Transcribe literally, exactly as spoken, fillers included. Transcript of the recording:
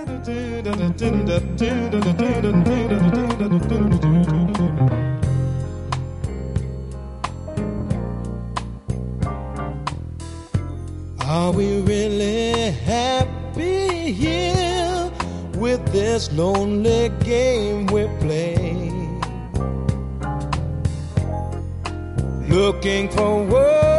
Are we really happy here with this lonely game we play? Looking for words